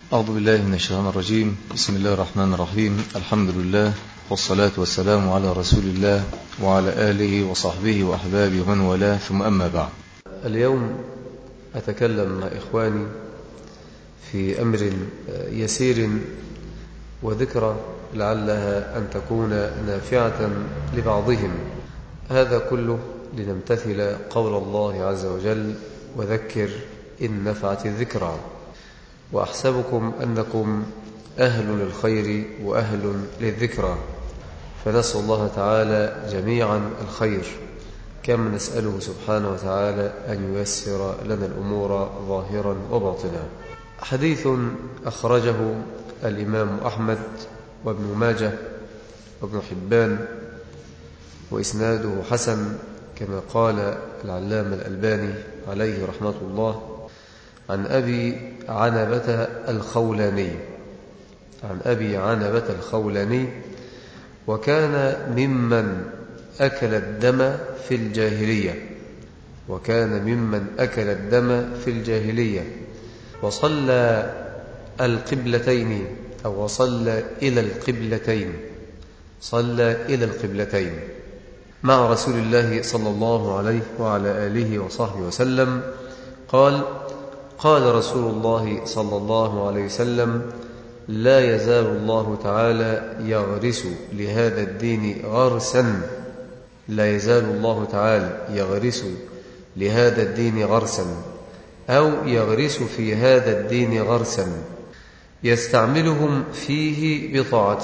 أعوذ بالله من الشيطان الرجيم. بسم الله الرحمن الرحيم. الحمد لله والصلاة والسلام على رسول الله وعلى آله وصحبه وأحبابه ومن والاه، ثم أما بعد. اليوم أتكلم مع إخواني في أمر يسير وذكرى لعلها أن تكون نافعة لبعضهم. هذا كله لنمتثل قول الله عز وجل: وذكر إن نفعت الذكرى. وأحسبكم أنكم أهل للخير وأهل للذكرى، فنسأل الله تعالى جميعا الخير، كما نسأله سبحانه وتعالى أن ييسر لنا الأمور ظاهرا وباطنا. حديث أخرجه الإمام أحمد وابن ماجه وابن حبان، وإسناده حسن كما قال العلامة الألباني عليه رحمة الله، عن أبي عنبة الخولاني، وكان ممن أكل الدم في الجاهلية، وصلى القبلتين أو وصلى إلى القبلتين مع رسول الله صلى الله عليه وعلى آله وصحبه وسلم. قال رسول الله صلى الله عليه وسلم: لا يزال الله تعالى يغرس لهذا الدين غرسا أو يغرس في هذا الدين غرسا يستعملهم فيه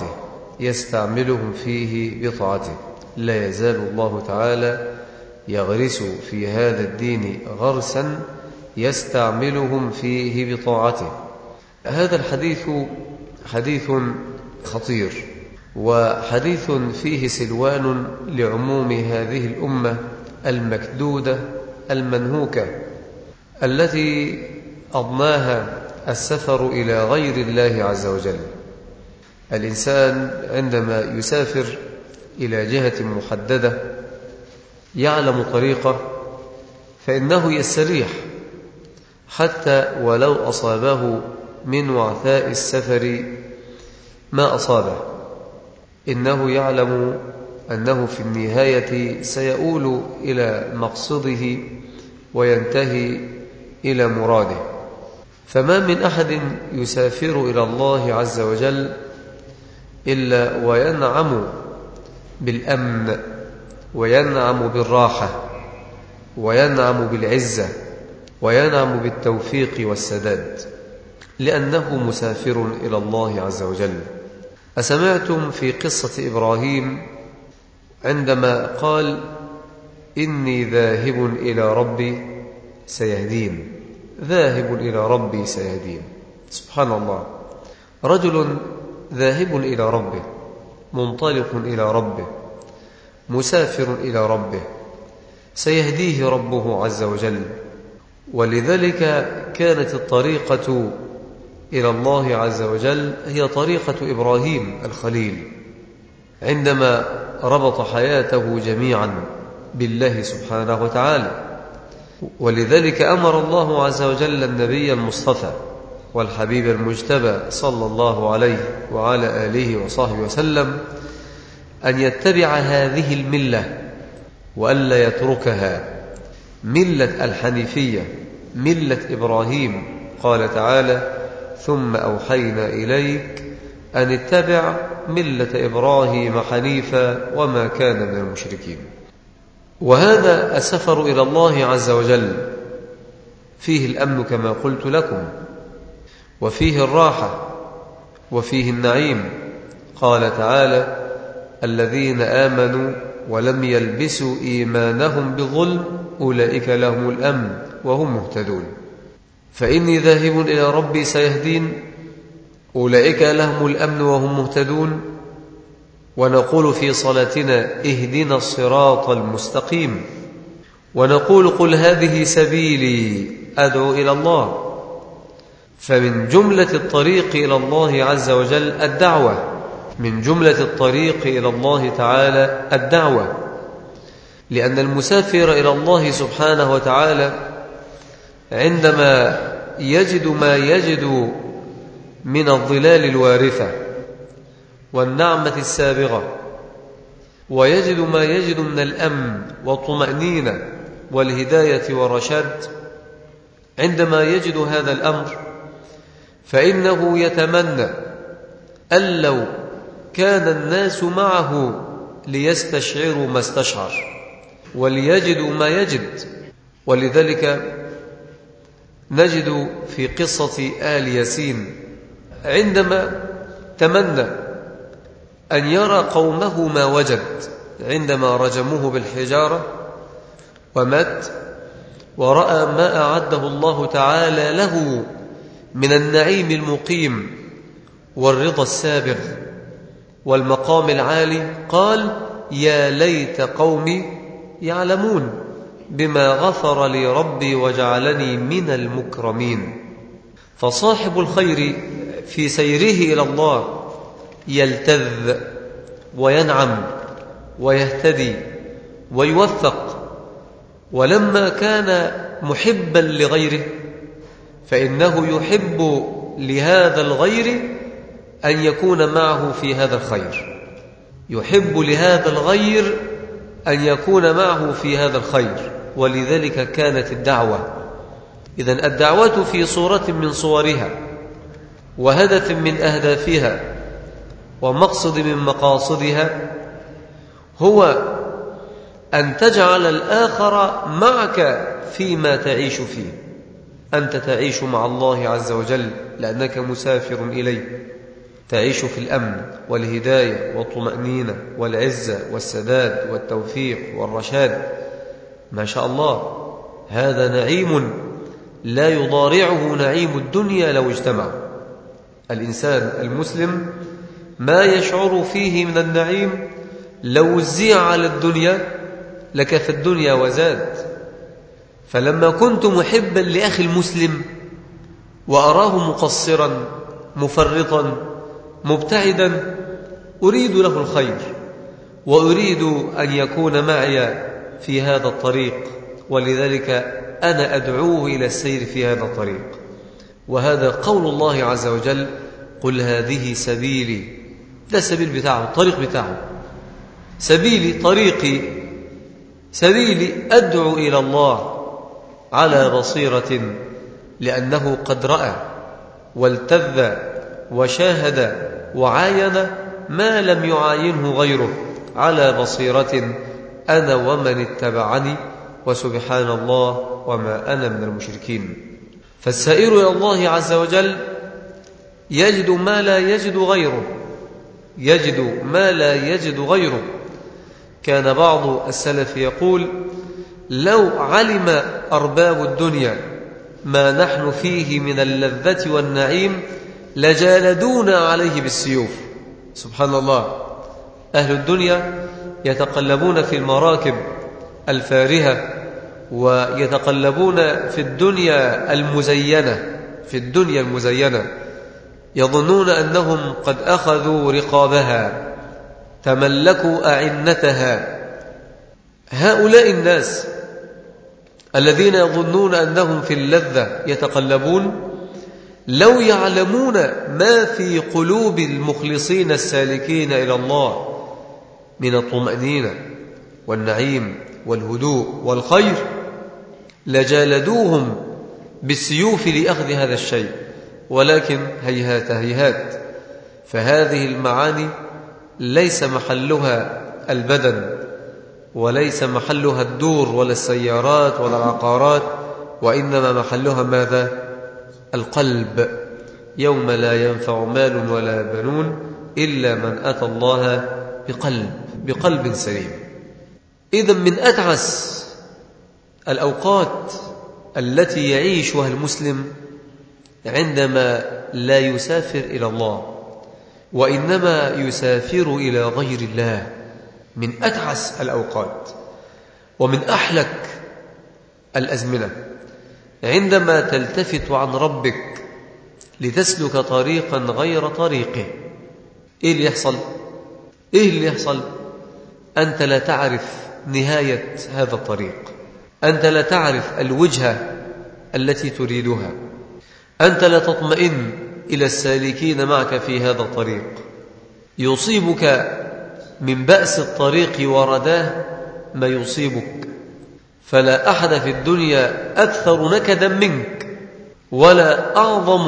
بطاعته. لا يزال الله تعالى يغرس في هذا الدين غرسا يستعملهم فيه بطاعته. هذا الحديث حديث خطير، وحديث فيه سلوان لعموم هذه الأمة المكدودة المنهوكة، التي أضناها السفر إلى غير الله عز وجل. الإنسان عندما يسافر إلى جهة محددة يعلم طريقه، فإنه يستريح حتى ولو أصابه من وعثاء السفر ما أصابه. إنه يعلم أنه في النهاية سيؤول إلى مقصده وينتهي إلى مراده. فما من أحد يسافر إلى الله عز وجل إلا وينعم بالأمن، وينعم بالراحة، وينعم بالعزة، وينعم بالتوفيق والسداد، لأنه مسافر إلى الله عز وجل. أسمعتم في قصة إبراهيم عندما قال: إني ذاهب إلى ربي سيهدين. سبحان الله، رجل ذاهب إلى ربه، منطلق إلى ربه، مسافر إلى ربه، سيهديه ربه عز وجل. ولذلك كانت الطريقة إلى الله عز وجل هي طريقة إبراهيم الخليل، عندما ربط حياته جميعا بالله سبحانه وتعالى. ولذلك أمر الله عز وجل النبي المصطفى والحبيب المجتبى صلى الله عليه وعلى آله وصحبه وسلم أن يتبع هذه الملة وألا يتركها، ملة الحنيفية، ملة إبراهيم. قال تعالى: ثم أوحينا إليك أن اتبع ملة إبراهيم حنيفا وما كان من المشركين. وهذا السفر إلى الله عز وجل فيه الأمن كما قلت لكم، وفيه الراحة، وفيه النعيم. قال تعالى: الذين آمنوا ولم يلبسوا إيمانهم بظلم أولئك لهم الأمن وهم مهتدون. فإني ذاهب إلى ربي سيهدين، أولئك لهم الأمن وهم مهتدون. ونقول في صلاتنا: اهدنا الصراط المستقيم. ونقول: قل هذه سبيلي أدعو إلى الله. فمن جملة الطريق إلى الله عز وجل الدعوة، من جملة الطريق إلى الله تعالى الدعوة، لأن المسافر إلى الله سبحانه وتعالى عندما يجد ما يجد من الظلال الوارثة والنعمة السابغة، ويجد ما يجد من الأمن والطمأنينة والهداية والرشاد، عندما يجد هذا الأمر فإنه يتمنى أن لو كان الناس معه ليستشعروا ما استشعر وليجدوا ما يجد. ولذلك نجد في قصة آل ياسين عندما تمنى أن يرى قومه ما وجد عندما رجموه بالحجارة ومات، ورأى ما أعده الله تعالى له من النعيم المقيم والرضا السابغ والمقام العالي، قال: يا ليت قومي يعلمون بما غفر لي ربي وجعلني من المكرمين. فصاحب الخير في سيره إلى الله يلتذ وينعم ويهتدي ويوفق. ولما كان محبا لغيره فإنه يحب لهذا الغير أن يكون معه في هذا الخير، يحب لهذا الغير أن يكون معه في هذا الخير. ولذلك كانت الدعوة، إذن الدعوة في صورة من صورها وهدف من أهدافها ومقصد من مقاصدها هو أن تجعل الآخر معك فيما تعيش فيه. أنت تعيش مع الله عز وجل لأنك مسافر إليه، تعيش في الأمن والهداية والطمأنينة والعزة والسداد والتوفيق والرشاد، ما شاء الله، هذا نعيم لا يضارعه نعيم الدنيا لو اجتمع. الإنسان المسلم ما يشعر فيه من النعيم لو وزع على الدنيا لكفى الدنيا وزاد. فلما كنت محبا لأخي المسلم وأراه مقصرا مفرطا مبتعدا أريد له الخير وأريد أن يكون معي في هذا الطريق، ولذلك أنا أدعوه إلى السير في هذا الطريق. وهذا قول الله عز وجل: قل هذه سبيلي. ده السبيل بتاعه، الطريق بتاعه، سبيلي، طريقي، سبيلي، أدعو إلى الله على بصيرة، لأنه قد رأى والتذ وشاهد وعاين ما لم يعاينه غيره، على بصيرة أنا ومن اتبعني، وسبحان الله وما أنا من المشركين. فالسائر إلى الله عز وجل يجد ما لا يجد غيره، يجد ما لا يجد غيره. كان بعض السلف يقول: لو علم أرباب الدنيا ما نحن فيه من اللذة والنعيم لجالدونا عليه بالسيوف. سبحان الله، أهل الدنيا يتقلبون في المراكب الفارهة ويتقلبون في الدنيا المزينة، في الدنيا المزينة، يظنون أنهم قد أخذوا رقابها، تملكوا أعنتها. هؤلاء الناس الذين يظنون أنهم في اللذة يتقلبون، لو يعلمون ما في قلوب المخلصين السالكين إلى الله من الطمأنينة والنعيم والهدوء والخير لجالدوهم بالسيوف لأخذ هذا الشيء. ولكن هيهات هيهات، فهذه المعاني ليس محلها البدن وليس محلها الدور ولا السيارات ولا العقارات، وإنما محلها ماذا؟ القلب. يوم لا ينفع مال ولا بنون إلا من أتى الله بقلب سليم. إذن من أتعس الأوقات التي يعيشها المسلم عندما لا يسافر إلى الله وإنما يسافر إلى غير الله، من أتعس الأوقات ومن أحلك الأزمنة عندما تلتفت عن ربك لتسلك طريقا غير طريقه. إيه اللي يحصل؟ إيه اللي يحصل؟ أنت لا تعرف نهاية هذا الطريق، أنت لا تعرف الوجهة التي تريدها، أنت لا تطمئن إلى السالكين معك في هذا الطريق. يصيبك من بأس الطريق ورداه ما يصيبك، فلا أحد في الدنيا أكثر نكدا منك ولا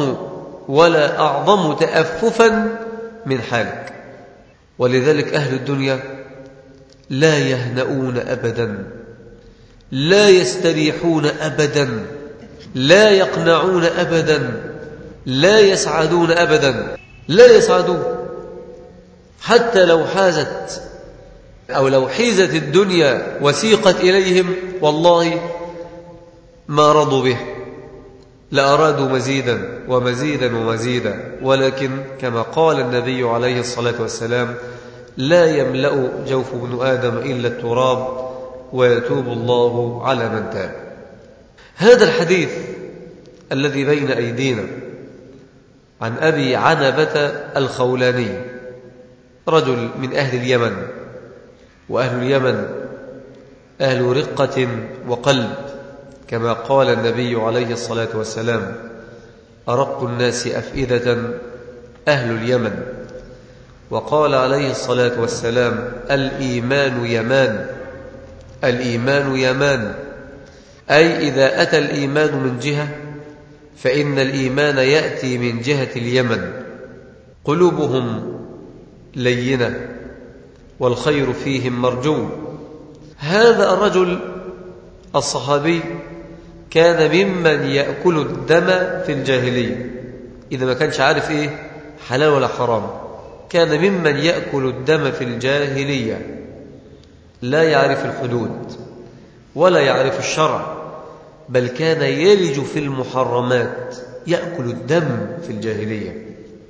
أعظم تأففا من حالك. ولذلك أهل الدنيا لا يهنؤون أبدا، لا يستريحون أبدا، لا يقنعون أبدا، لا يسعدون أبدا، لا يسعدون. حتى لو حازت أو لو حيزت الدنيا وسيقت إليهم والله ما رضوا به، لأرادوا مزيدا ومزيدا ومزيدا. ولكن كما قال النبي عليه الصلاة والسلام: لا يملأ جوف ابن آدم إلا التراب ويتوب الله على من تاب. هذا الحديث الذي بين أيدينا عن أبي عنبة الخولاني، رجل من أهل اليمن، وأهل اليمن أهل رقة وقلب، كما قال النبي عليه الصلاة والسلام: أرق الناس أفئدة أهل اليمن. وقال عليه الصلاة والسلام: الإيمان يمان، الإيمان يمان، أي إذا أتى الإيمان من جهة فإن الإيمان يأتي من جهة اليمن. قلوبهم لينة والخير فيهم مرجو. هذا الرجل الصحابي كان ممن يأكل الدم في الجاهلية، إذا ما كانش عارف إيه حلال ولا حرام، كان ممن يأكل الدم في الجاهلية، لا يعرف الحدود ولا يعرف الشرع، بل كان يلج في المحرمات، يأكل الدم في الجاهلية.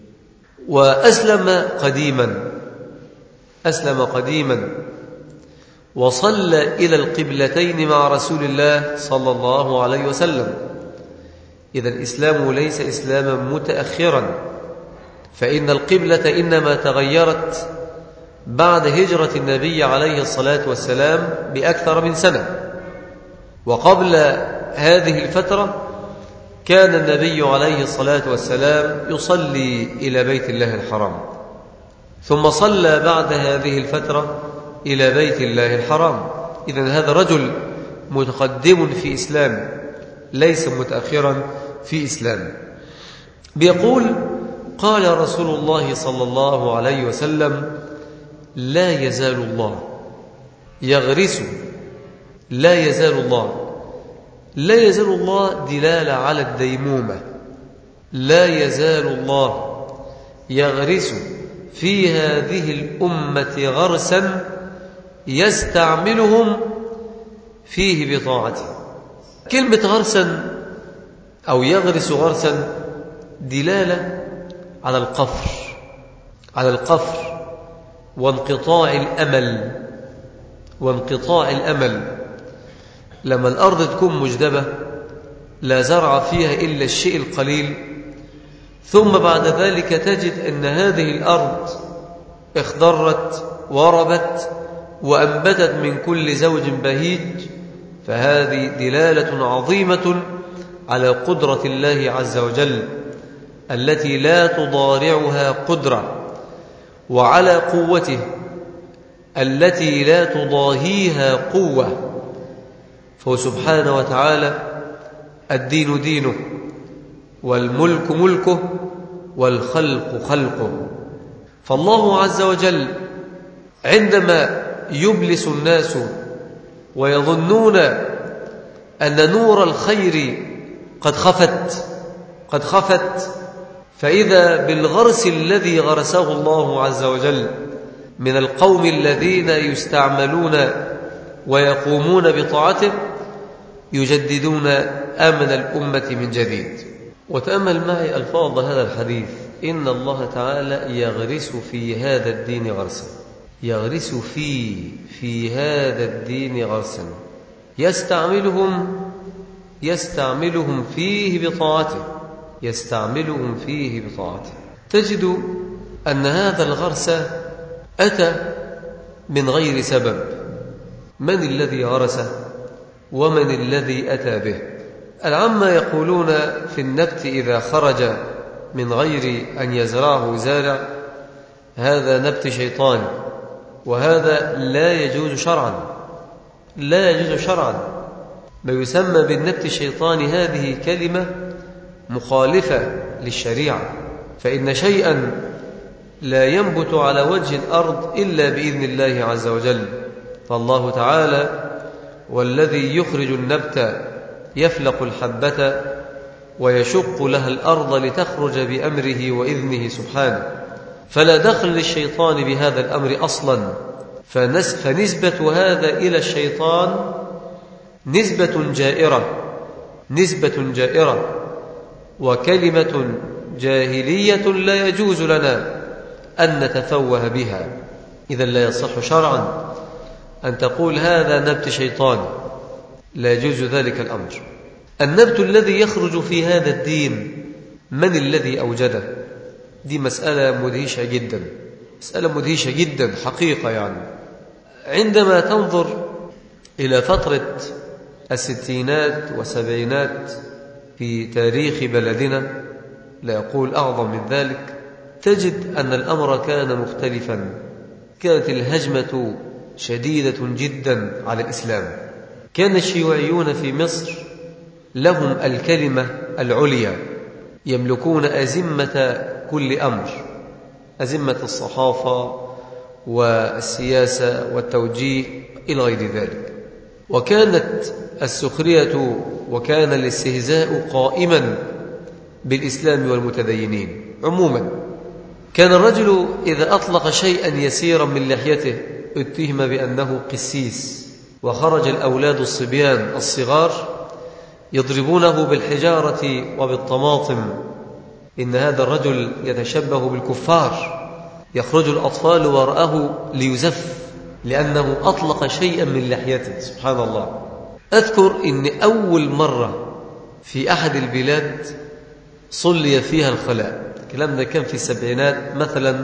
وأسلم قديما وصلى إلى القبلتين مع رسول الله صلى الله عليه وسلم. إذا الإسلام ليس إسلاما متأخرا، فإن القبلة إنما تغيرت بعد هجرة النبي عليه الصلاة والسلام بأكثر من سنة. وقبل هذه الفترة كان النبي عليه الصلاة والسلام يصلي إلى بيت الله الحرام، ثم صلى بعد هذه الفترة إلى بيت الله الحرام. إذن هذا رجل متقدم في إسلام، ليس متأخرا في إسلام. بيقول: قال رسول الله صلى الله عليه وسلم: لا يزال الله يغرس، لا يزال الله، لا يزال الله دلالة على الديمومة، لا يزال الله يغرس في هذه الأمة غرسا يستعملهم فيه بطاعته. كلمة غرسا أو يغرس غرسا دلالة على القفر، على القفر وانقطاع الأمل. لما الأرض تكون مجدبة لا زرع فيها إلا الشيء القليل، ثم بعد ذلك تجد أن هذه الأرض اخضرت وربت وأنبتت من كل زوج بهيج، فهذه دلالة عظيمة على قدرة الله عز وجل التي لا تضارعها قدرة، وعلى قوته التي لا تضاهيها قوة. فسبحانه وتعالى الدين دينه، والملك ملكه، والخلق خلقه. فالله عز وجل عندما يبلس الناس ويظنون أن نور الخير قد خفت، فإذا بالغرس الذي غرسه الله عز وجل من القوم الذين يستعملون ويقومون بطاعته يجددون أمن الأمة من جديد. وتأمل معي ألفاظ هذا الحديث: إن الله تعالى يغرس في هذا الدين غرسا، يغرس في هذا الدين غرسا يستعملهم فيه بطاعته، يستعملهم فيه بطاعته. تجد أن هذا الغرس أتى من غير سبب. من الذي غرسه ومن الذي أتى به؟ العامة يقولون في النبت إذا خرج من غير أن يزرعه زارع هذا نبت شيطاني، وهذا لا يجوز شرعا، لا يجوز شرعا. ما يسمى بالنبت الشيطاني هذه كلمة مخالفة للشريعة، فإن شيئا لا ينبت على وجه الأرض إلا بإذن الله عز وجل. فالله تعالى والذي يخرج النبت يفلق الحبة ويشق لها الأرض لتخرج بأمره وإذنه سبحانه، فلا دخل للشيطان بهذا الأمر أصلا. فنسبة هذا إلى الشيطان نسبة جائرة وكلمة جاهلية لا يجوز لنا أن نتفوه بها. إذا لا يصح شرعا أن تقول هذا نبت شيطان، لا يجوز ذلك الأمر. النبت الذي يخرج في هذا الدين من الذي أوجده؟ دي مسألة مدهشة جدا، مسألة مدهشة جدا حقيقة. يعني عندما تنظر إلى فترة الستينات والسبعينات في تاريخ بلدنا، لا يقول أعظم من ذلك، تجد أن الأمر كان مختلفا. كانت الهجمة شديدة جدا على الإسلام. كان الشيوعيون في مصر لهم الكلمة العليا، يملكون أزمة كل أمر، أزمة الصحافة والسياسة والتوجيه إلى غير ذلك. وكانت السخرية وكان الاستهزاء قائما بالإسلام والمتدينين عموما. كان الرجل إذا أطلق شيئا يسيرا من لحيته اتهم بأنه قسيس، وخرج الأولاد الصبيان الصغار يضربونه بالحجارة وبالطماطم، إن هذا الرجل يتشبه بالكفار. يخرج الأطفال وراءه ليزف لأنه أطلق شيئا من لحيته. سبحان الله. أذكر إن أول مرة في أحد البلاد صلي فيها الخلاء، الكلام ده كان في السبعينات مثلا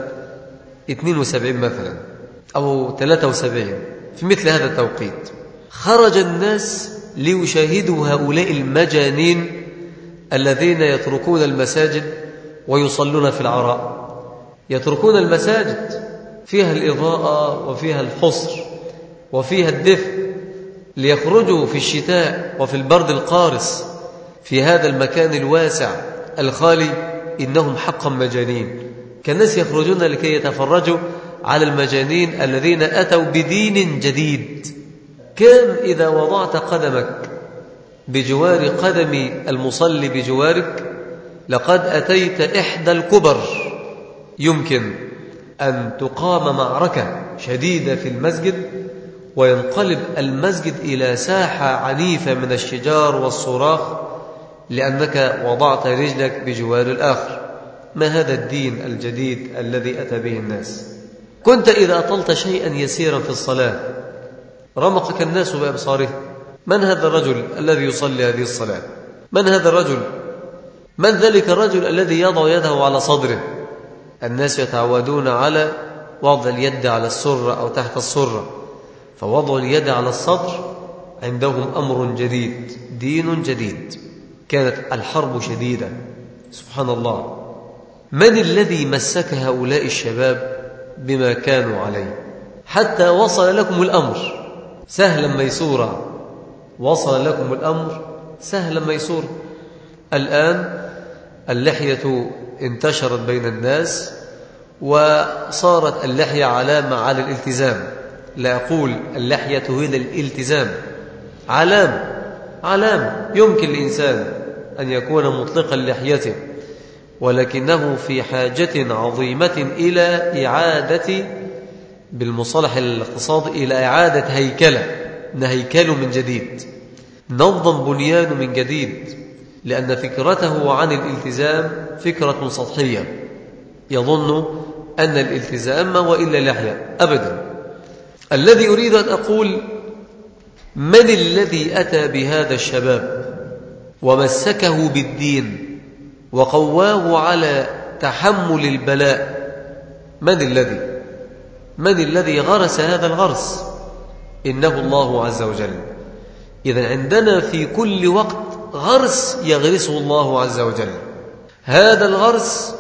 72 مثلا أو 73، في مثل هذا التوقيت خرج الناس ليشاهدوا هؤلاء المجانين الذين يتركون المساجد ويصلون في العراء. يتركون المساجد فيها الإضاءة وفيها الحصر وفيها الدفء ليخرجوا في الشتاء وفي البرد القارس في هذا المكان الواسع الخالي. إنهم حقا مجانين. كالناس يخرجون لكي يتفرجوا على المجانين الذين أتوا بدين جديد. كم إذا وضعت قدمك بجوار قدم المصلي بجوارك لقد أتيت إحدى الكبر. يمكن أن تقام معركة شديدة في المسجد وينقلب المسجد إلى ساحة عنيفة من الشجار والصراخ لأنك وضعت رجلك بجوار الآخر. ما هذا الدين الجديد الذي أتى به الناس؟ كنت إذا أطلت شيئا يسيرا في الصلاة رمقك الناس بأبصارهم. من هذا الرجل الذي يصلي هذه الصلاة؟ من هذا الرجل؟ من ذلك الرجل الذي يضع يده على صدره؟ الناس يتعودون على وضع اليد على السرة أو تحت السرة، فوضع اليد على الصدر عندهم أمر جديد، دين جديد. كانت الحرب شديدة. سبحان الله. من الذي مسك هؤلاء الشباب بما كانوا عليه حتى وصل لكم الأمر سهلا ميسورا؟ وصل لكم الأمر سهلا ميسورا. الآن اللحية انتشرت بين الناس وصارت اللحية علامة على الالتزام. لا أقول اللحية هي الالتزام، علامة يمكن الإنسان أن يكون مطلقا لحيته، ولكنه في حاجة عظيمة إلى إعادة، بالمصطلح الاقتصادي، إلى إعادة هيكلة، نهيكل من جديد، ننظم بنيان من جديد، لأن فكرته عن الالتزام فكرة سطحية. يظن أن الالتزام وإلا لحية أبدا. الذي أريد أن أقول من الذي أتى بهذا الشباب ومسكه بالدين وقواه على تحمل البلاء؟ من الذي غرس هذا الغرس؟ إنه الله عز وجل. إذن عندنا في كل وقت غرس يغرسه الله عز وجل. هذا الغرس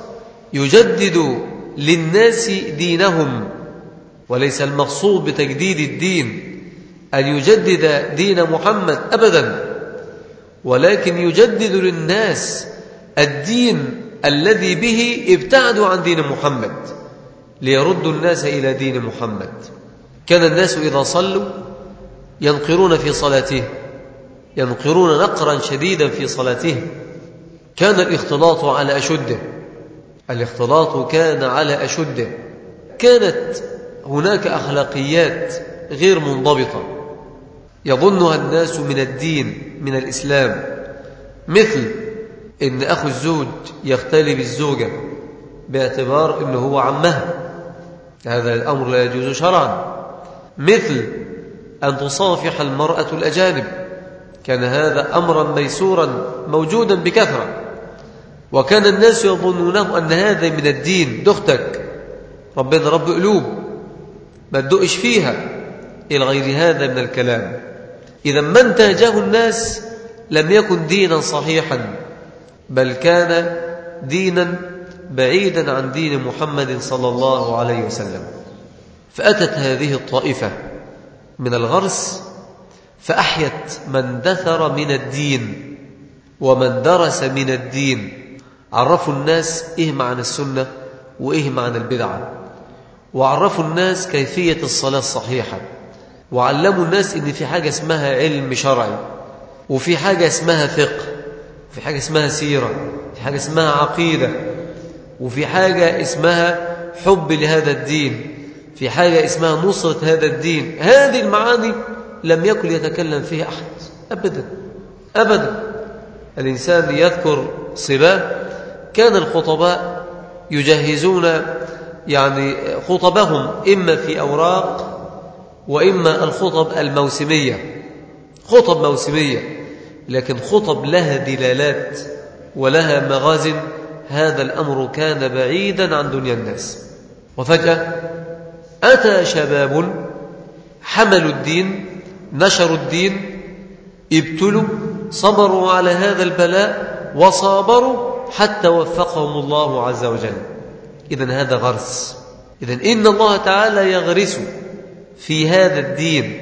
يجدد للناس دينهم، وليس المقصود بتجديد الدين أن يجدد دين محمد أبدا، ولكن يجدد للناس الدين الذي به ابتعدوا عن دين محمد ليردوا الناس إلى دين محمد. كان الناس إذا صلوا ينقرون في صلاته، ينقرون نقرا شديدا في صلاته. كان الاختلاط على أشده، الاختلاط كان على أشده. كانت هناك أخلاقيات غير منضبطة يظنها الناس من الدين، من الإسلام، مثل إن أخو الزوج يختلي بالزوجة باعتبار إنه هو عمها، هذا الأمر لا يجوز شرعا. مثل أن تصافح المرأة الأجانب، كان هذا أمرا ميسورا موجودا بكثرة، وكان الناس يظنونه أن هذا من الدين. دختك ربنا رب قلوب ما تدقش فيها إلى غير هذا من الكلام. إذا ما انتهجه الناس لم يكن دينا صحيحا، بل كان دينا بعيدا عن دين محمد صلى الله عليه وسلم. فأتت هذه الطائفة من الغرس فأحيت من دثر من الدين ومن درس من الدين. عرفوا الناس إيه معنى السنة وإيه معنى البدعة، وعرفوا الناس كيفية الصلاة الصحيحة، وعلموا الناس إن في حاجة اسمها علم شرعي، وفي حاجة اسمها فقه، وفي حاجة اسمها سيرة، في حاجة اسمها عقيدة، وفي حاجة اسمها حب لهذا الدين، في حاجة اسمها نصرة هذا الدين. هذه المعاني لم يكن يتكلم فيها أحد أبدا أبدا. الإنسان يذكر صباه، كان الخطباء يجهزون خطبهم إما في أوراق وإما الخطب الموسمية، خطب موسمية لكن خطب لها دلالات ولها مغازم. هذا الأمر كان بعيدا عن دنيا الناس. وفجأة أتى شباب حملوا الدين، نشروا الدين، ابتلوا، صبروا على هذا البلاء وصابروا حتى وفقهم الله عز وجل. إذن هذا غرس. إذن إن الله تعالى يغرس في هذا الدين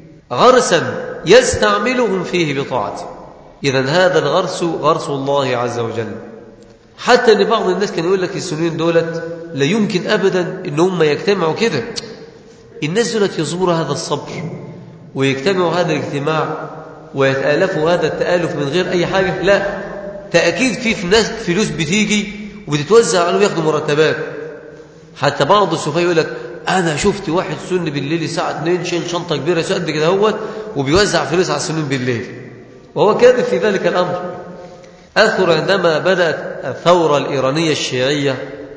غرسا يستعملهم فيه بطاعته. إذن هذا الغرس غرس الله عز وجل. حتى أن بعض الناس كان يقول لك السنين دولت لا يمكن أبدا إن هم يجتمعوا كده. الناس دولت يصبروا هذا الصبر ويجتمعوا هذا الاجتماع ويتآلفوا هذا التآلف من غير أي حاجة؟ لا، تأكيد في ناس فلوس بتيجي وبتتوزع عليهم ياخدوا مرتبات. حتى بعض السفهاء يقول لك أنا شفت واحد سن بالليل الساعة 2 شايل شنطة كبيرة قد كده هوت وبيوزع فلوس على السنين بالليل، وهو كاذب في ذلك الأمر. أذكر عندما بدأت الثورة الإيرانية الشيعية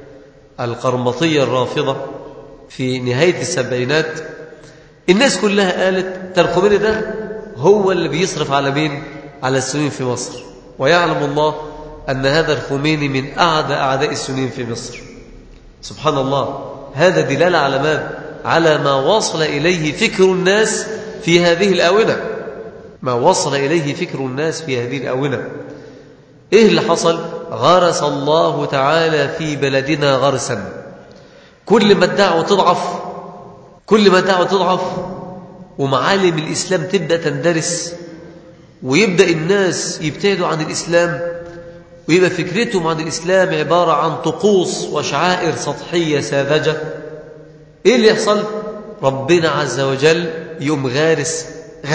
القرمطية الرافضة في نهاية السبعينات، الناس كلها قالت الخميني ده هو اللي بيصرف على مين؟ على السنين في مصر. ويعلم الله أن هذا الخميني من أعداء السنين في مصر. سبحان الله، هذا دلالة على ماذا؟ على ما وصل إليه فكر الناس في هذه الآونة، ما وصل إليه فكر الناس في هذه الآونة. إيه اللي حصل؟ غرس الله تعالى في بلدنا غرسا. كل ما الدعوة تضعف، كل ما الدعوة تضعف ومعالم الإسلام تبدأ تندرس ويبدأ الناس يبتعدوا عن الإسلام ويبقى فكرتهم عن الإسلام عبارة عن طقوس وشعائر سطحية ساذجة، إيه اللي يحصل؟ ربنا عز وجل يوم غارس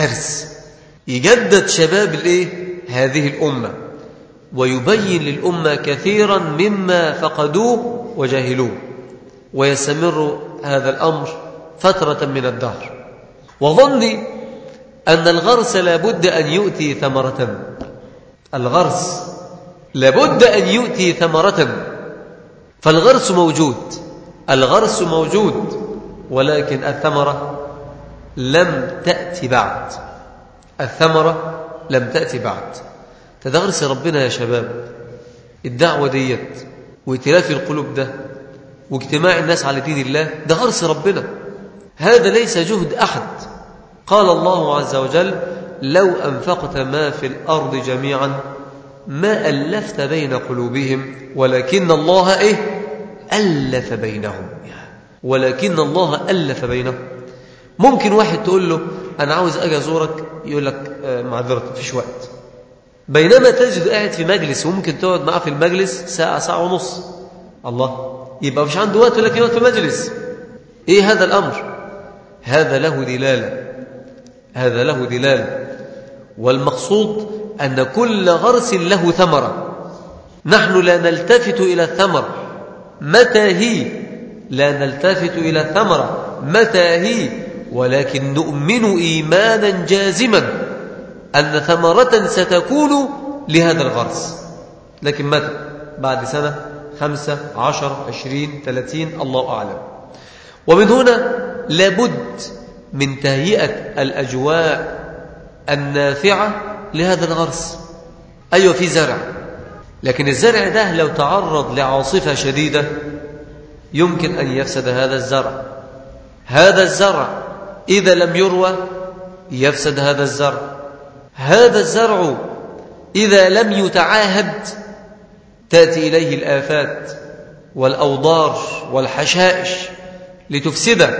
يجدد شباب هذه الأمة ويبين للأمة كثيرا مما فقدوه وجاهلوه، ويستمر هذا الأمر فترة من الدهر. وظني أن الغرس لابد أن يؤتي ثمرة، الغرس لابد أن يؤتي ثمرة. فالغرس موجود، الغرس موجود، ولكن الثمرة لم تأتي بعد، الثمرة لم تأتي بعد. تدغرس ربنا يا شباب الدعوة ديت وإتلاف القلوب ده واجتماع الناس على دين الله، ده غرس ربنا، هذا ليس جهد أحد. قال الله عز وجل لو أنفقت ما في الأرض جميعا ما ألفت بين قلوبهم ولكن الله ألف بينهم، ولكن الله ألف بينهم. ممكن واحد تقول له أنا عاوز أجي أزورك، يقول لك معذرة مفيش وقت، بينما تجد قاعد في مجلس وممكن تقعد معه في المجلس ساعة ساعة ونص. الله، يبقى مش عنده وقت ولكن يقعد في مجلس. إيه هذا الأمر؟ هذا له دلالة، هذا له دلالة. والمقصود أن كل غرس له ثمرة. نحن لا نلتفت إلى الثمرة متى هي، لا نلتفت إلى الثمرة متى هي، ولكن نؤمن إيمانا جازما أن ثمرة ستكون لهذا الغرس. لكن متى؟ بعد سنة، 5 10 20 30، الله أعلم. ومن هنا لابد من تهيئة الأجواء النافعة لهذا الغرس. أيوة في زرع، لكن الزرع ده لو تعرض لعاصفة شديدة يمكن أن يفسد هذا الزرع. هذا الزرع إذا لم يروى يفسد هذا الزرع. هذا الزرع إذا لم يتعاهد تأتي إليه الآفات والأوضار والحشائش لتفسده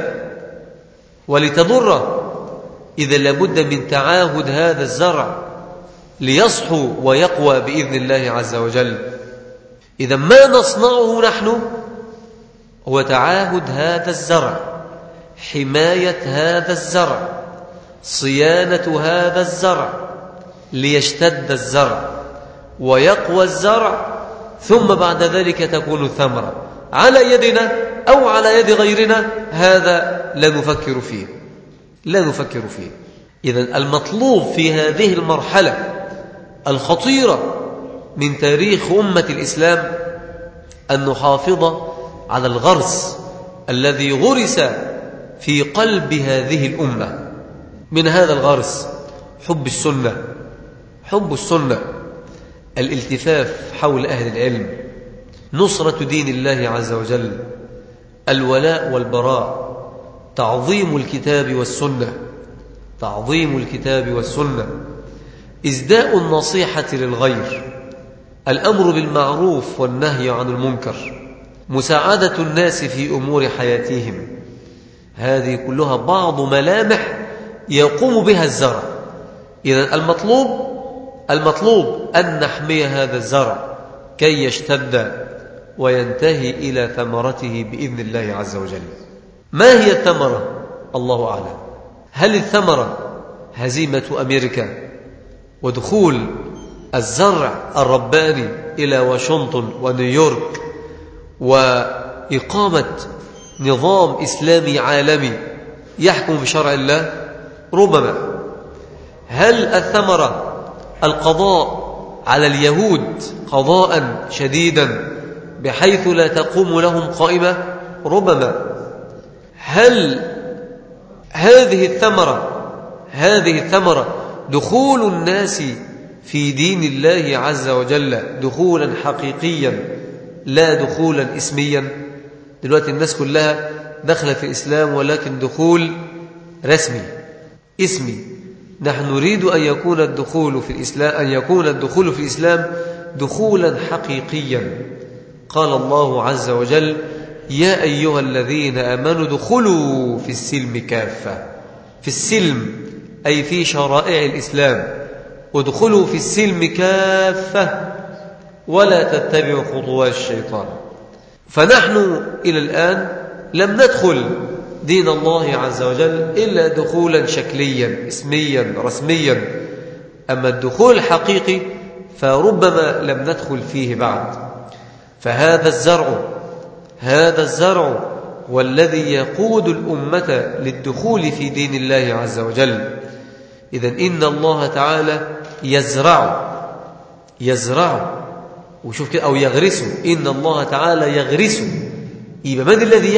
ولتضره. إذا لابد من تعاهد هذا الزرع ليصحو ويقوى بإذن الله عز وجل. إذا ما نصنعه نحن هو تعاهد هذا الزرع، حماية هذا الزرع، صيانة هذا الزرع ليشتد الزرع ويقوى الزرع، ثم بعد ذلك تكون الثمرة على يدنا أو على يد غيرنا. هذا لا نفكر فيه، لا نفكر فيه. إذن المطلوب في هذه المرحلة الخطيرة من تاريخ أمة الإسلام أن نحافظ على الغرس الذي غرس في قلب هذه الأمة. من هذا الغرس حب السنة، حب السنة، الالتفاف حول أهل العلم، نصرة دين الله عز وجل، الولاء والبراء، تعظيم الكتاب والسنة، تعظيم الكتاب والسنة، إزداء النصيحة للغير، الأمر بالمعروف والنهي عن المنكر، مساعدة الناس في أمور حياتهم. هذه كلها بعض ملامح يقوم بها الزرع. إذن المطلوب أن نحمي هذا الزرع كي يشتد وينتهي إلى ثمرته بإذن الله عز وجل. ما هي الثمرة؟ الله أعلم. هل الثمرة هزيمة أمريكا ودخول الزرع الرباني إلى واشنطن ونيويورك وإقامة نظام إسلامي عالمي يحكم بشرع الله؟ ربما. هل الثمرة القضاء على اليهود قضاء شديدا بحيث لا تقوم لهم قائمة؟ ربما. هل هذه الثمرة دخول الناس في دين الله عز وجل دخولا حقيقيا لا دخولا اسميا؟ دلوقتي الناس كلها دخل في الإسلام ولكن دخول رسمي اسمي. نحن نريد أن يكون الدخول في الإسلام دخولا حقيقيا. قال الله عز وجل: يا أيها الذين آمنوا ادخلوا في السلم كافة. في السلم أي في شرائع الإسلام، ادخلوا في السلم كافة ولا تتبعوا خطوات الشيطان. فنحن إلى الآن لم ندخل دين الله عز وجل إلا دخولا شكليا اسميا رسميا، أما الدخول الحقيقي فربما لم ندخل فيه بعد. فهذا الزرع والذي يقود الأمة للدخول في دين الله عز وجل. إذن إن الله تعالى يزرع وشوف كده، أو يغرس. إن الله تعالى يغرس. يبقى من الذي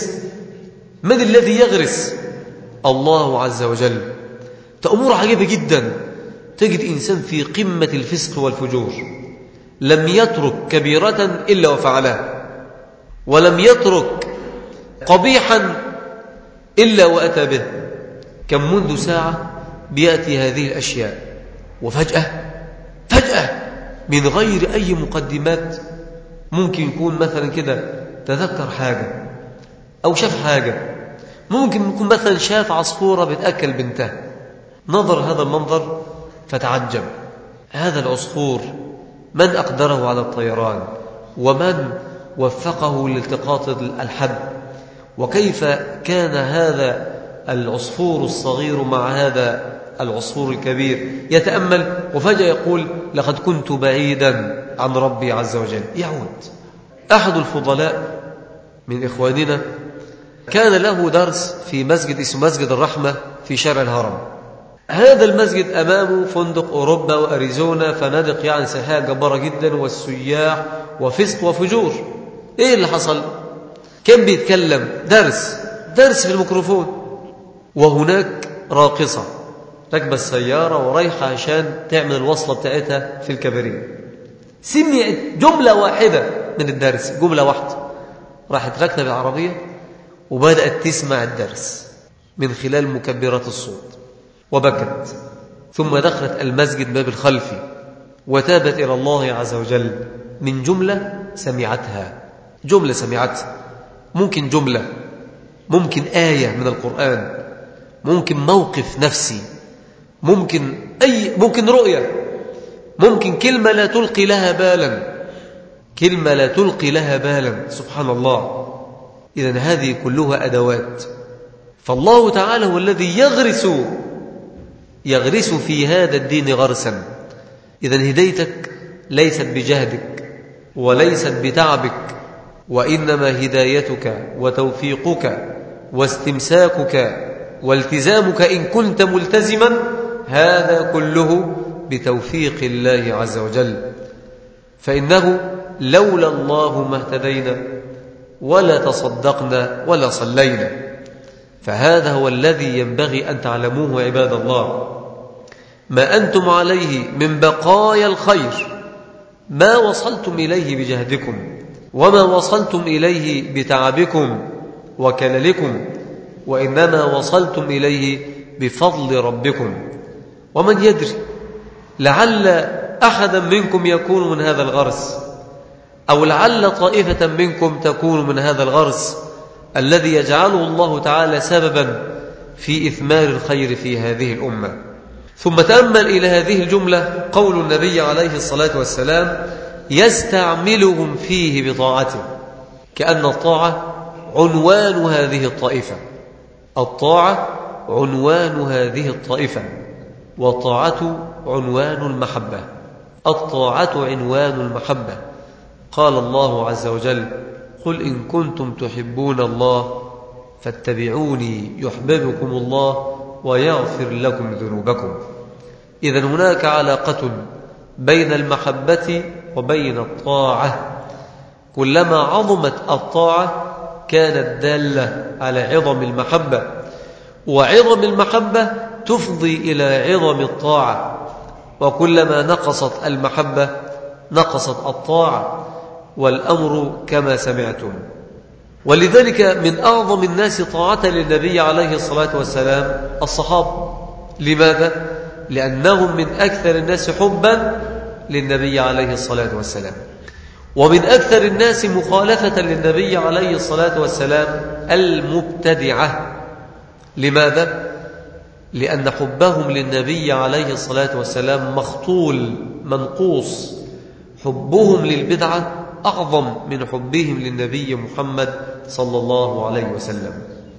يغرس؟ الله عز وجل. تأمر عجيبة جدا، تجد إنسان في قمة الفسق والفجور لم يترك كبيرة إلا وفعلها، ولم يترك قبيحا إلا وأتى به. كم منذ ساعة بيأتي هذه الأشياء وفجأة من غير أي مقدمات. ممكن يكون مثلا كده تذكر حاجة أو شاف حاجة، ممكن يكون مثلا شاف عصفورة بتأكل بنتها، نظر هذا المنظر فتعجب. هذا العصفور من أقدره على الطيران؟ ومن وفقه لالتقاط الحب؟ وكيف كان هذا العصفور الصغير مع هذا العصفور الكبير يتأمل، وفجأة يقول لقد كنت بعيدا عن ربي عز وجل. يعود أحد الفضلاء من إخواننا كان له درس في مسجد اسمه مسجد الرحمة في شارع الهرم. هذا المسجد أمامه فندق أوروبا وأريزونا، فنادق يعني سياحية جبارة جدا، والسياح وفسق وفجور. إيه اللي حصل؟ كان بيتكلم درس في الميكروفون، وهناك راقصة راكبة السيارة ورايحة عشان تعمل الوصلة بتاعتها في الكباريه. سمعت جملة واحدة من الدرس، جملة واحدة، راحت راكنة بالعربية وبدأت تسمع الدرس من خلال مكبرات الصوت وبكت، ثم دخلت المسجد باب الخلفي وتابت إلى الله عز وجل من جملة سمعتها. ممكن جملة، ممكن آية من القرآن، ممكن موقف نفسي، ممكن رؤية، ممكن كلمة لا تلقي لها بالا. سبحان الله. إذن هذه كلها أدوات، فالله تعالى هو الذي يغرس في هذا الدين غرسا. إذن هدايتك ليست بجهدك وليست بتعبك، وإنما هدايتك وتوفيقك واستمساكك والتزامك إن كنت ملتزما، هذا كله بتوفيق الله عز وجل. فإنه لولا الله ما اهتدينا ولا تصدقنا ولا صلينا. فهذا هو الذي ينبغي أن تعلموه عباد الله. ما أنتم عليه من بقايا الخير ما وصلتم إليه بجهدكم، وما وصلتم إليه بتعبكم وكللكم، وإنما وصلتم إليه بفضل ربكم. ومن يدري، لعل أحدا منكم يكون من هذا الغرس، أو لعل طائفة منكم تكون من هذا الغرس الذي يجعله الله تعالى سببا في إثمار الخير في هذه الأمة. ثم تأمل إلى هذه الجملة قول النبي عليه الصلاة والسلام: يستعملهم فيه بطاعته، كأن الطاعة عنوان هذه الطائفة. الطاعة عنوان هذه الطائفة، والطاعة عنوان المحبة. الطاعة عنوان المحبة. قال الله عز وجل: قل إن كنتم تحبون الله فاتبعوني يحببكم الله ويغفر لكم ذنوبكم. إذن هناك علاقة بين المحبة وبين الطاعة. كلما عظمت الطاعة كانت دالة على عظم المحبة، وعظم المحبة تفضي إلى عظم الطاعة، وكلما نقصت المحبة نقصت الطاعة، والأمر كما سمعتم. ولذلك من أعظم الناس طاعة للنبي عليه الصلاة والسلام الصحابة. لماذا؟ لأنهم من أكثر الناس حبا للنبي عليه الصلاة والسلام، ومن أكثر الناس مخالفة للنبي عليه الصلاة والسلام المبتدعة. لماذا؟ لأن حبهم للنبي عليه الصلاة والسلام مخطول منقوص. حبهم للبدعة أعظم من حبهم للنبي محمد صلى الله عليه وسلم.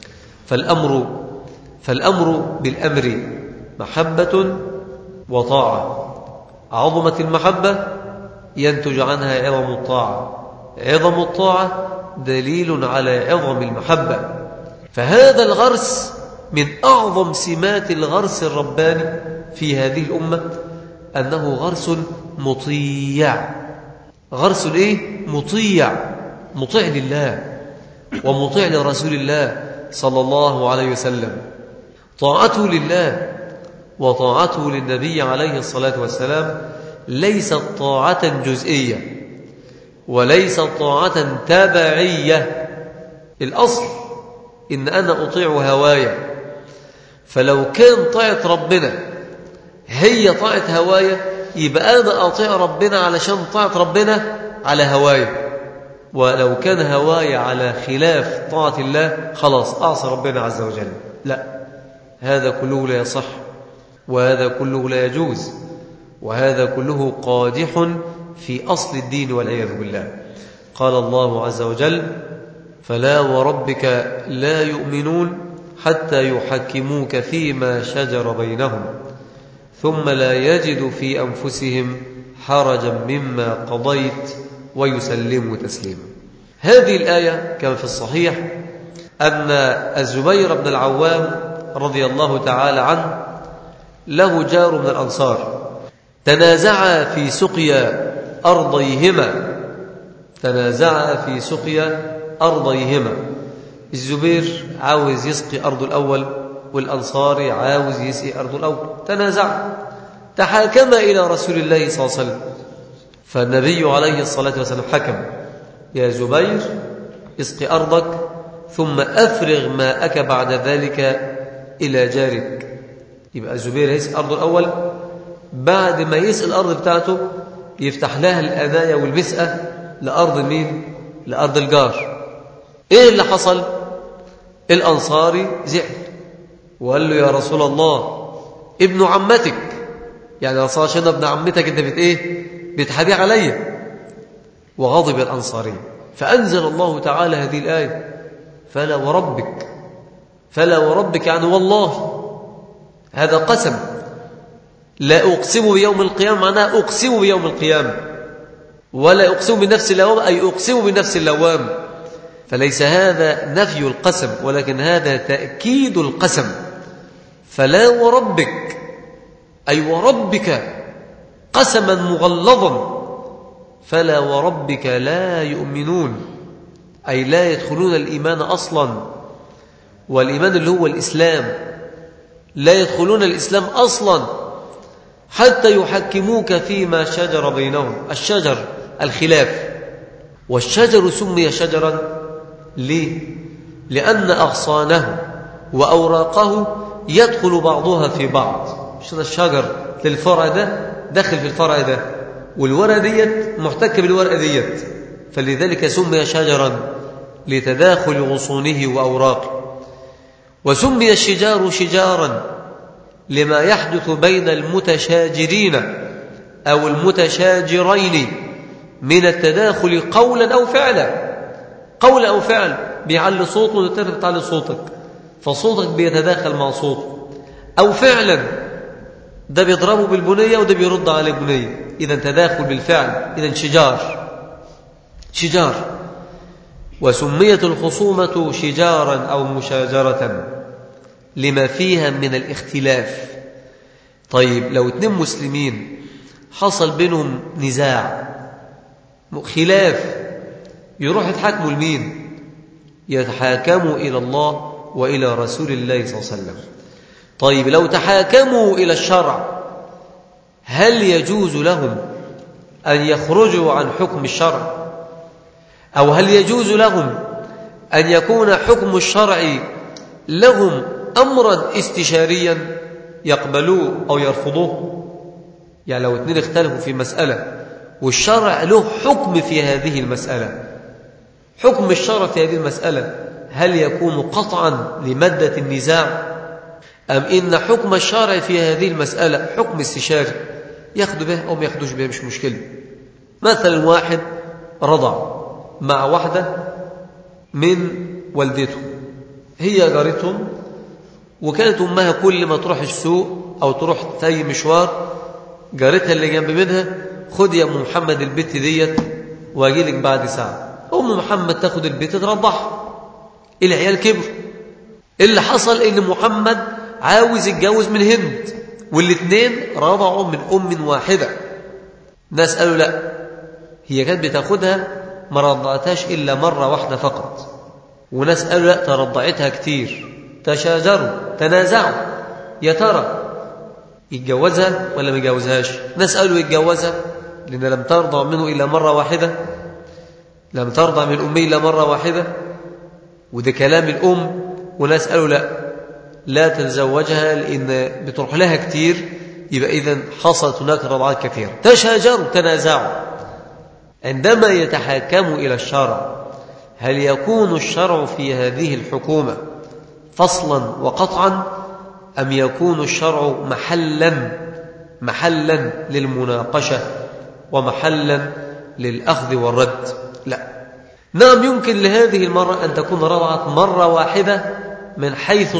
فالأمر بالأمر محبة وطاعة. عظمت المحبة ينتج عنها عظم الطاعة، عظم الطاعة دليل على عظم المحبة. فهذا الغرس من أعظم سمات الغرس الرباني في هذه الأمة، أنه غرس مطيع. غرس إيه؟ مطيع لله ومطيع لرسول الله صلى الله عليه وسلم. طاعته لله وطاعته للنبي عليه الصلاة والسلام ليست طاعة جزئية وليست طاعة تبعية. الأصل إن أنا أطيع هوايا، فلو كان طاعة ربنا هي طاعة هوايا يبقى أنا أطيع ربنا علشان طاعة ربنا على هواي، ولو كان هواي على خلاف طاعة الله خلاص أعصى ربنا عز وجل. لا، هذا كله لا يصح، وهذا كله لا يجوز، وهذا كله قادح في أصل الدين والعياذ بالله. قال الله عز وجل: فلا وربك لا يؤمنون حتى يحكموك فيما شجر بينهم ثم لا يجدوا في أنفسهم حرجا مما قضيت ويسلموا تسليما. هذه الآية كما في الصحيح أن الزبير بن العوام رضي الله تعالى عنه له جار من الأنصار تنازعا في سقيا أرضيهما. الزبير عاوز يسقي أرض الأول، والأنصاري عاوز يسقي أرض الأول. تنازعا، تحاكما إلى رسول الله صلى الله عليه وسلم، فالنبي عليه الصلاة والسلام حكم: يا زبير اسقي أرضك ثم أفرغ ماءك بعد ذلك إلى جارك. يبقى الزبير يسقي أرض الأول، بعد ما يسقي الأرض بتاعته يفتح لها الأناية والمسقى لأرض مين؟ لأرض الجار. إيه اللي حصل؟ الأنصاري زعل وقال له: يا رسول الله، ابن عمتك، يعني عشان ابن عمتك انت بتحابي عليا. وغضب الأنصاري، فأنزل الله تعالى هذه الآية: فلا وربك يعني والله. هذا قسم، لا أقسم بيوم القيامة معناها أقسم بيوم القيامة، ولا أقسم بنفس اللوام أي أقسم بنفس اللوام. فليس هذا نفي القسم، ولكن هذا تأكيد القسم. فلا وربك أي وربك قسما مغلظا، فلا وربك لا يؤمنون أي لا يدخلون الإيمان أصلا، والإيمان اللي هو الإسلام، لا يدخلون الإسلام أصلا حتى يحكموك فيما شجر بينهم. الشجر الخلاف، والشجر سمي شجرا ليه؟ لأن أغصانه وأوراقه يدخل بعضها في بعض. مش الشجر للفرع ده داخل في الفرع ده، والورقة ديت محتكة بالورقة ديت، فلذلك سمي شجرا لتداخل غصونه وأوراقه. وسمي الشجار شجارا لما يحدث بين المتشاجرين أو المتشاجرين من التداخل قولا أو فعلا، بيعلي صوته وانت بتعلي صوتك، فصوتك بيتداخل مع صوته، أو فعلا ده بيضربه بالبنية وده بيرد على البنية، إذا تداخل بالفعل، إذا شجار. وسميت الخصومة شجارا أو مشاجرة لما فيها من الاختلاف. طيب لو اتنين مسلمين حصل بينهم نزاع خلاف، يروح يتحاكموا لمين؟ يتحاكموا إلى الله وإلى رسول الله صلى الله عليه وسلم. طيب لو تحاكموا إلى الشرع، هل يجوز لهم أن يخرجوا عن حكم الشرع؟ أو هل يجوز لهم أن يكون حكم الشرع لهم أمرا استشاريا يقبلوه أو يرفضوه؟ يعني لو اثنين اختلفوا في مسألة والشرع له حكم في هذه المسألة، حكم الشرع في هذه المسألة هل يكون قطعا لمادة النزاع، أم إن حكم الشرع في هذه المسألة حكم استشاري يأخذ به أو ما يأخذوش به، مش مشكلة. مثلا واحد رضع مع واحدة من والدته، هي جارتهم، وكانت أمها كل ما تروح السوق أو تروح أي مشوار جارتها اللي جنب منها: خد يا أم محمد البت ديت واجيلك بعد ساعة. أم محمد تاخد البت ترضعها، العيال كبر. اللي حصل إن محمد عاوز يتجوز من هند، والاثنين رضعوا من أم واحدة. ناس قالوا لا، هي كانت بتاخدها ما رضعتهاش إلا مرة واحدة فقط. وناس قالوا لا، ترضعتها كتير. تشاجروا تنازعوا، يا ترى يتجوزها ولا ما يتجوزهاش؟ ناس قالوا يتجوزها لأن لم ترضع منه إلا مرة واحدة، لم ترضع من أمه إلا مرة واحدة، وده كلام الأم. وناس قالوا لا تتزوجها لأن بتروح لها كتير، يبقى إذن حصلت هناك رضعات كثيرة، تشاجروا تنازعوا. عندما يتحاكموا إلى الشرع، هل يكون الشرع في هذه الحكومة فصلا وقطعا، أم يكون الشرع محلا للمناقشة ومحلا للأخذ والرد؟ لا. نعم، يمكن لهذه المرة أن تكون رضعت مرة واحدة من حيث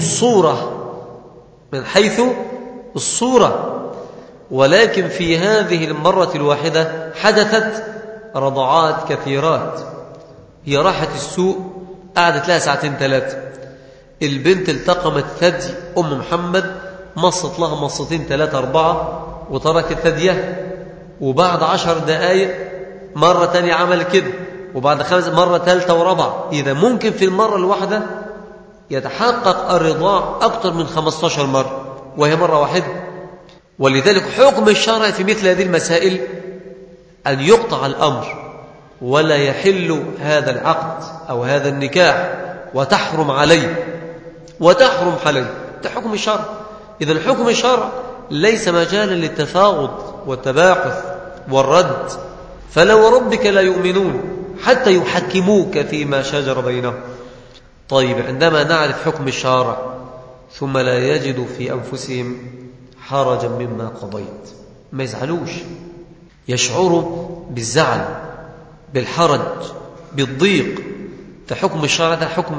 الصورة، ولكن في هذه المرة الواحدة حدثت رضعات كثيرات. هي راحت السوق، قعدت لها 2-3 ساعات، البنت التقمت ثدي أم محمد، مصت لها مصتين 3-4 وتركت ثديها، وبعد 10 دقائق مرة تانية عمل كده، وبعد 5 مرة ثالثة ورابعة. إذا ممكن في المرة الواحدة يتحقق الرضاع أكثر من 15 مرة وهي مرة واحدة. ولذلك حكم الشرع في مثل هذه المسائل أن يقطع الأمر ولا يحل هذا العقد أو هذا النكاح وتحرم عليه ده حكم الشرع. إذا حكم الشرع ليس مجالا للتفاوض والتباحث والرد. فلا وربك لا يؤمنون حتى يحكموك فيما شجر بينهم. طيب، عندما نعرف حكم الشرع ثم لا يجد في أنفسهم حرجا مما قضيت، ما يزعلوش، يشعروا بالزعل، بالحرج، بالضيق. فحكم الشرع ده حكم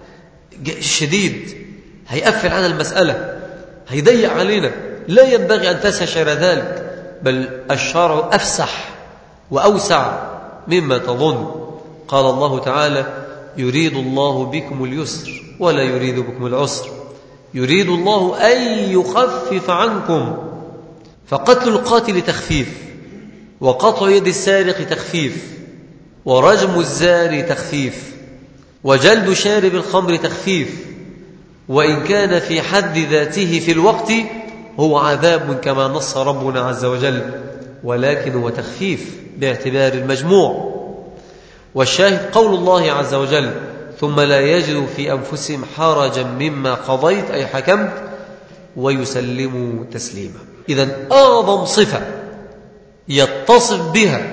شديد، هيقفل عنا المسألة، هيضيق علينا. لا ينبغي أن تستشعر ذلك، بل الشرع أفسح وأوسع مما تظن. قال الله تعالى: يريد الله بكم اليسر ولا يريد بكم العسر، يريد الله أن يخفف عنكم. فقتل القاتل تخفيف، وقطع يد السارق تخفيف، ورجم الزاني تخفيف، وجلد شارب الخمر تخفيف، وإن كان في حد ذاته في الوقت هو عذاب كما نص ربنا عز وجل، ولكن هو تخفيف باعتبار المجموع. والشاهد قول الله عز وجل: ثم لا يجدوا في أنفسهم حرجا مما قضيت، أي حكمت، ويسلموا تسليما. إذن أعظم صفة يتصف بها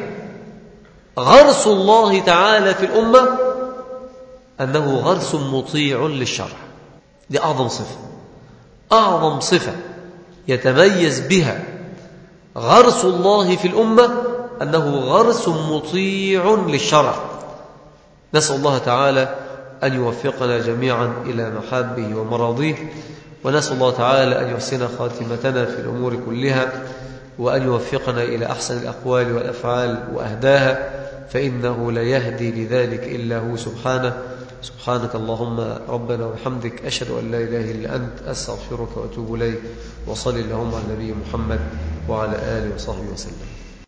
غرس الله تعالى في الأمة أنه غرس مطيع للشرع. دي أعظم صفة يتميز بها غرس الله في الأمة، أنه غرس مطيع للشرع. نسأل الله تعالى أن يوفقنا جميعا إلى محابه ومراضيه، ونسأل الله تعالى أن يحسن خاتمتنا في الأمور كلها، وأن يوفقنا إلى أحسن الأقوال والأفعال وأهداها، فإنه لا يهدي لذلك إلا هو سبحانه. سبحانك اللهم ربنا وبحمدك، أشهد أن لا إله إلا أنت، أستغفرك وأتوب إليك. وصل اللهم على نبي محمد وعلى آله وصحبه وسلم.